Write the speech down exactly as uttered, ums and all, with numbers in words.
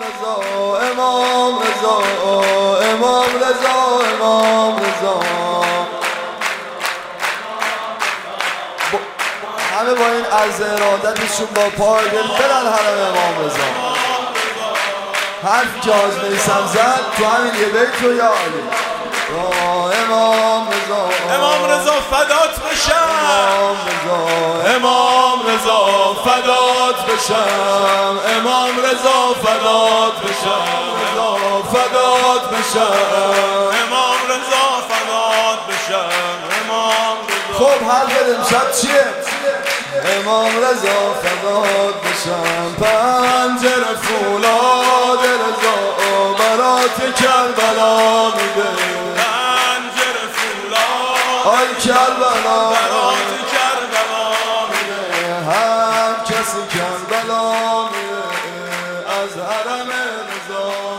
رضا امام رضا امام رضا امام رضا همه با این عرض ارادتشون با پای دل بدن حرم امام رضا. حرف که حاج میثم زد تو همین یه بیت رو یا علی امام رضا امام رضا فدات بشم امام رضا امام رضا فدات بشم امام رضا فدات بشم فدات بشم امام رضا فدات بشم امام رضا. خب حرف امشب چیه؟ امام رضا فدات بشم پنجره فولاد رضا برات کربلا میده پنجره فولاد آی کربلا برات کربلا میده هم کسی کربلا میده از حرم رضا